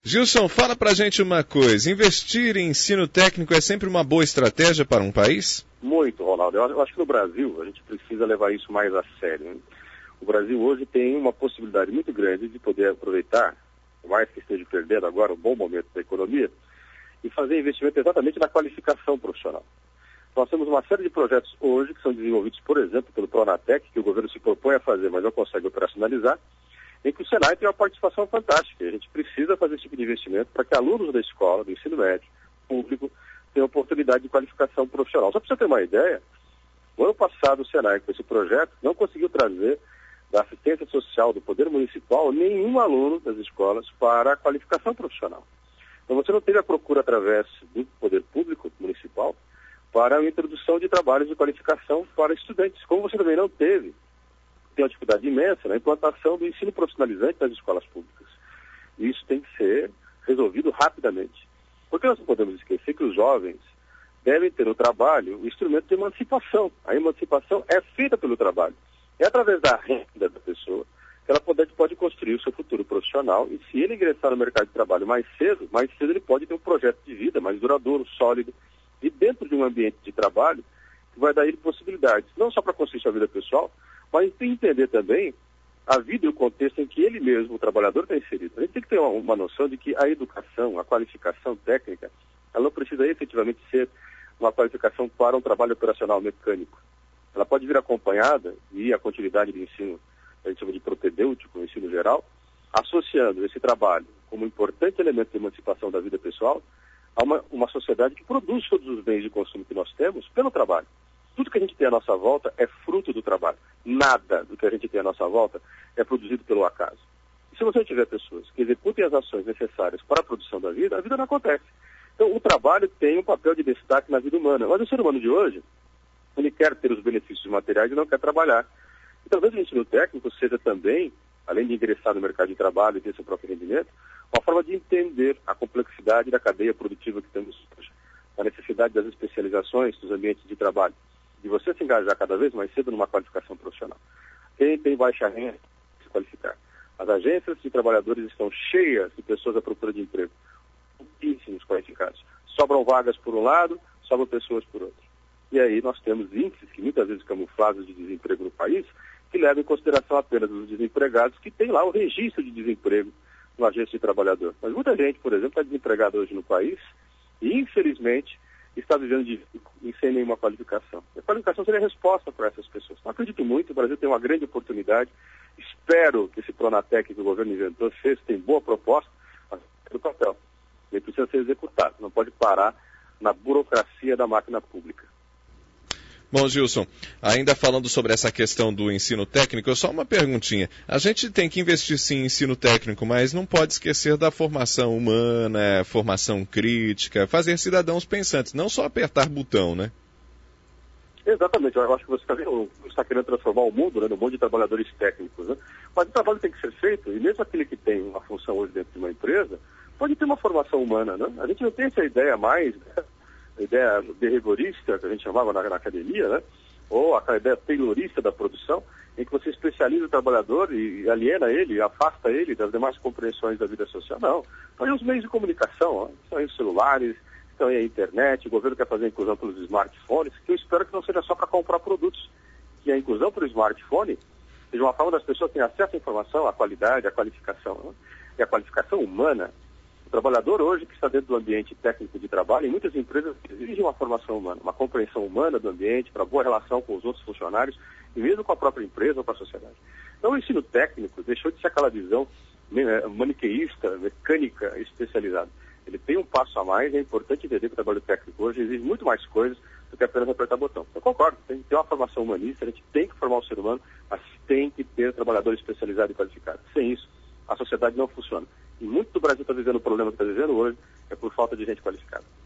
Gilson, fala pra gente uma coisa. Investir em ensino técnico é sempre uma boa estratégia para um país? Muito, Ronaldo. Eu acho que no Brasil a gente precisa levar isso mais a sério, né? O Brasil hoje tem uma possibilidade muito grande de poder aproveitar, por mais que esteja perdendo agora um bom momento da economia, e fazer investimento exatamente na qualificação profissional. Nós temos uma série de projetos hoje que são desenvolvidos, por exemplo, pelo Pronatec, que o governo se propõe a fazer, mas não consegue operacionalizar, em que o Senai tem uma participação fantástica. A gente precisa fazer esse tipo de investimento para que alunos da escola, do ensino médio, público, tenham oportunidade de qualificação profissional. Só para você ter uma ideia, no ano passado o Senai, com esse projeto, não conseguiu trazer da assistência social do Poder Municipal nenhum aluno das escolas para a qualificação profissional. Então você não teve a procura através do Poder Público Municipal para a introdução de trabalhos de qualificação para estudantes, como você também não teve. Tem uma dificuldade imensa na implantação do ensino profissionalizante nas escolas públicas. E isso tem que ser resolvido rapidamente. Porque nós não podemos esquecer que os jovens devem ter no trabalho o instrumento de emancipação. A emancipação é feita pelo trabalho. É através da renda da pessoa que ela pode construir o seu futuro profissional, e se ele ingressar no mercado de trabalho mais cedo ele pode ter um projeto de vida mais duradouro, sólido, e dentro de um ambiente de trabalho que vai dar a ele possibilidades, não só para construir sua vida pessoal, mas tem que entender também a vida e o contexto em que ele mesmo, o trabalhador, está inserido. A gente tem que ter uma noção de que a educação, a qualificação técnica, ela não precisa efetivamente ser uma qualificação para um trabalho operacional mecânico. Ela pode vir acompanhada, e a continuidade do ensino, a gente chama de propedêutico, o ensino geral, associando esse trabalho como importante elemento de emancipação da vida pessoal a uma sociedade que produz todos os bens de consumo que nós temos pelo trabalho. Tudo que a gente tem à nossa volta é fruto do trabalho. Nada do que a gente tem à nossa volta é produzido pelo acaso. E se você tiver pessoas que executem as ações necessárias para a produção da vida, a vida não acontece. Então, o trabalho tem um papel de destaque na vida humana. Mas o ser humano de hoje, ele quer ter os benefícios materiais e não quer trabalhar. E talvez o ensino técnico seja também, além de ingressar no mercado de trabalho e ter seu próprio rendimento, uma forma de entender a complexidade da cadeia produtiva que temos hoje, a necessidade das especializações dos ambientes de trabalho, de você se engajar cada vez mais cedo numa qualificação profissional. Quem tem baixa renda, se qualificar. As agências de trabalhadores estão cheias de pessoas à procura de emprego, pouquíssimos qualificados. Sobram vagas por um lado, sobram pessoas por outro. E aí nós temos índices que muitas vezes camuflados de desemprego no país, que levam em consideração apenas os desempregados que têm lá o registro de desemprego no agência de trabalhador. Mas muita gente, por exemplo, está desempregada hoje no país e, infelizmente, está vivendo sem nenhuma qualificação. A qualificação seria a resposta para essas pessoas. Não acredito muito, o Brasil tem uma grande oportunidade. Espero que esse Pronatec que o governo inventou, tem boa proposta, mas é do papel. Ele precisa ser executado, não pode parar na burocracia da máquina pública. Bom, Gilson, ainda falando sobre essa questão do ensino técnico, só uma perguntinha. A gente tem que investir sim em ensino técnico, mas não pode esquecer da formação humana, formação crítica, fazer cidadãos pensantes, não só apertar botão, né? Exatamente, eu acho que você está querendo transformar o mundo, né, no mundo de trabalhadores técnicos, né? Mas o trabalho tem que ser feito, e mesmo aquele que tem uma função hoje dentro de uma empresa, pode ter uma formação humana, né? A gente não tem essa ideia mais, né? A ideia behaviorista, que a gente chamava na academia, né? Ou a ideia taylorista da produção, em que você especializa o trabalhador e aliena ele, afasta ele das demais compreensões da vida social. Não. Então, aí os meios de comunicação, ó, estão aí os celulares, estão aí a internet, o governo quer fazer a inclusão pelos smartphones, que eu espero que não seja só para comprar produtos, que a inclusão pelo smartphone seja uma forma das pessoas terem acesso à informação, à qualidade, à qualificação, né? E a qualificação humana. O trabalhador hoje que está dentro do ambiente técnico de trabalho, em muitas empresas exige uma formação humana, uma compreensão humana do ambiente, para boa relação com os outros funcionários e mesmo com a própria empresa ou com a sociedade. Então o ensino técnico deixou de ser aquela visão maniqueísta, mecânica, especializada. Ele tem um passo a mais, é importante entender que o trabalho técnico hoje exige muito mais coisas do que apenas apertar botão. Eu concordo, tem que ter uma formação humanista, a gente tem que formar o ser humano, mas tem que ter trabalhador especializado e qualificado. Sem isso, a sociedade não funciona. E muito do Brasil está vivendo o problema que está vivendo hoje é por falta de gente qualificada.